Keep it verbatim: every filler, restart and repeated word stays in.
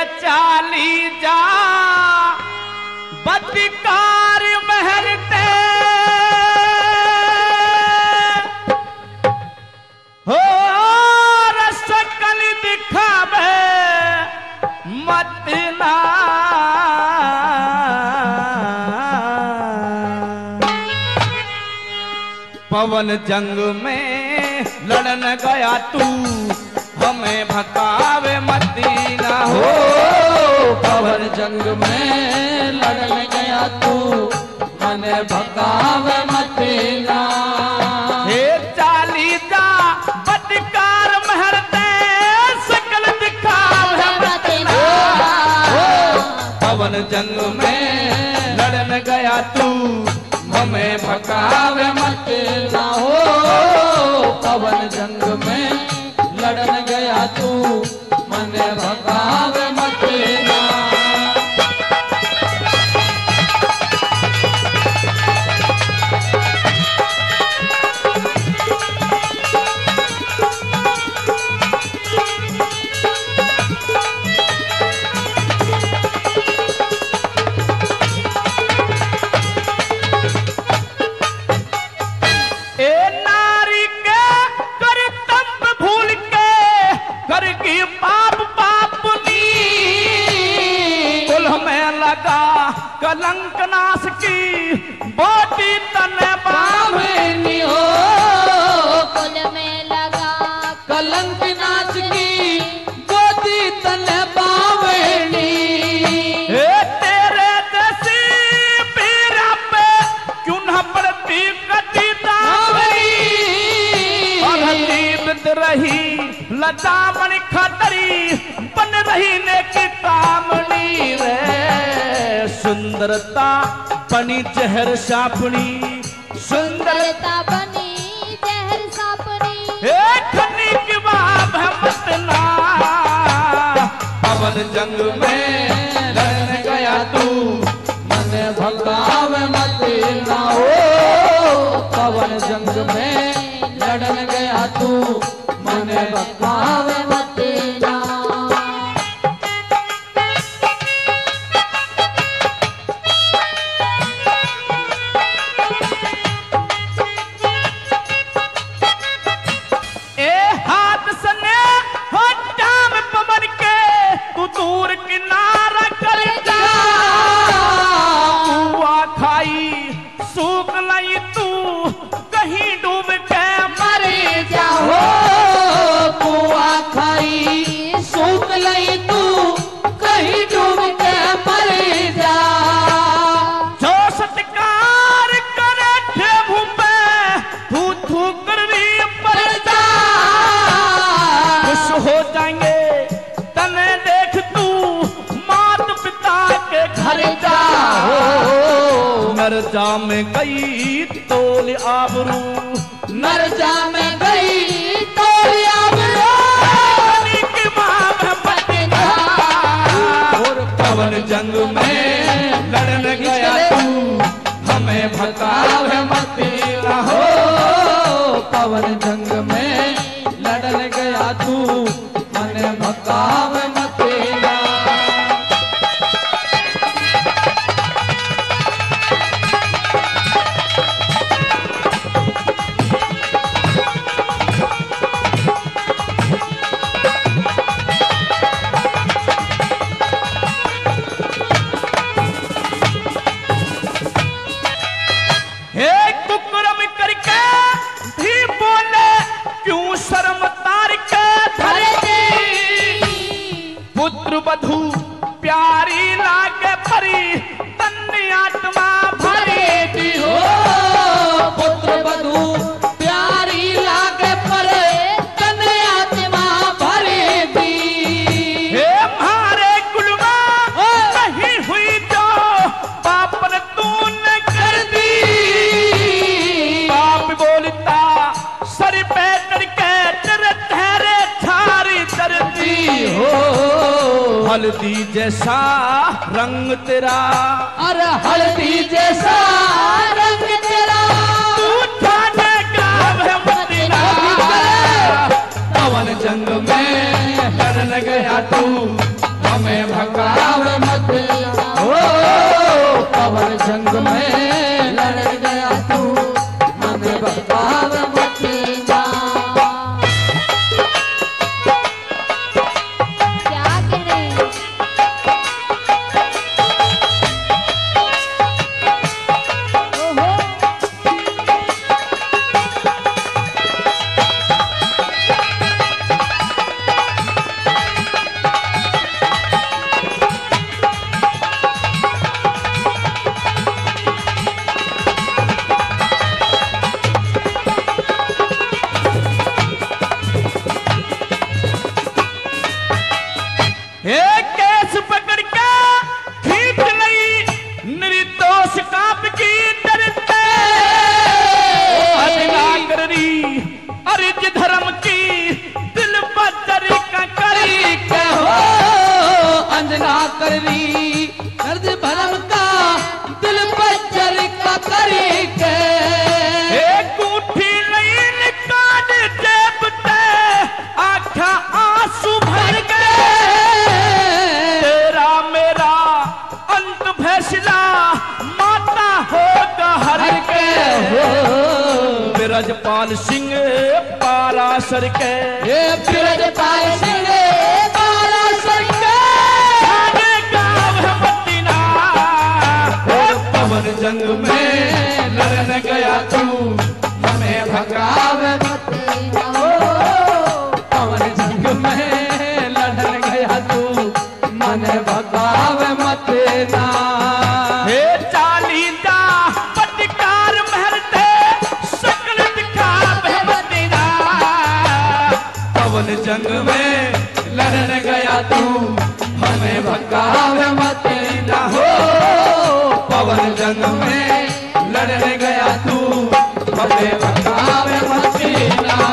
चाली जा बदकार महरते हो रसकल दिखावे मत ना पवन जंग में लड़न गया तू हमें भकावे मती ना हो। पवन जंग में लड़न गया तू मने भकावे मती ना। हे चाली जा बदकार महरते सकल दिखावे मती ना हो। पवन जंग में लड़न गया तू हमें भकावे मती ना हो। पवन जंग में लड़न गया तू मने भगावे मत ना। कलंक नाश की बोटी तने बांधनी हो। कुल में लगा कलंक नाश की बोटी तने बांधनी। हे तेरे जैसी पीरा पे क्यों न पड़ती कटी दावरी। अरतीत रही लजामण खतरी बन रही ने की कामनी रे। सुंदरता बनी जहर सापनी सुंदरता बनी जहर सापनी। हे खनी की बात है मत ना। पवन जंग में लड़न गया तू मने भगावे मत ना हो। पवन जंग में लड़न गया तू मने भगावे मत ना। दूर किनारा कर जा कुआ खाई सूख लई तू कहीं डूब के मर जा। हो कुआ खाई सूख लई तू कहीं डूब के मर जा। जो सत्कार करे थे भूपे थू थू कर भी पर जा। खुश हो जाएंगे नर जा में गई तोल आबरू। नर जा में गई तोल आबरू। की माँ मत ना। और पवन जंग में लड़न गया तू हमें भगावे मत ना हो। पवन जंग में लड़न गया तू हमें भगावे मत ना। बधू प्यारी लागे परी तन्नी आत्मा भरी दी हो। पुत्र बधू प्यारी लागे परे तन्नी आत्मा भरी दी। हे मारे कुलवा नहीं हुई जो पापन तूने कर दी। पाप बोलता सर पे करके तेरे ठहरे छारी दर्दी हो। हल्दी जैसा रंग तेरा अरे हल्दी जैसा रंग तेरा तू ठाने का मत ना। पवन जंग में लड़न गया तू हमें भगावे मत ओ पवन जंग में लड़ गया तू हमें भगावे मत ना। क्या कह रहे हैं? ओहो हे केस पकड़ के खींच लई निर्दोष काप की डरते अजना कर री अर्ज धर्म की दिल पत्थर का करी के हो अंजना कर री दर्द भरम का दिल बच्चर का करी के हे कूठी लई निकाल जेब ते आखा आंसू भर के तेरा मेरा अंत फैसला माता होगा हर के ब्रजपाल सिंह पारासर के ये ब्रजपाल सिंह पारासर के आगे गाँव है मदीना और पवन जंग में लड़ने गया तू हमें भगावे मत ना ओ पवन जंग में लड़न गया तू मने भगावे मत ना हे चालीदा पटकार महल ते सकल दिखावे मदीना पवन जंग में लड़न गया तू हमें भगावे मत ना हो पवन जंग में लड़न गया तू हमें भगावे मत ना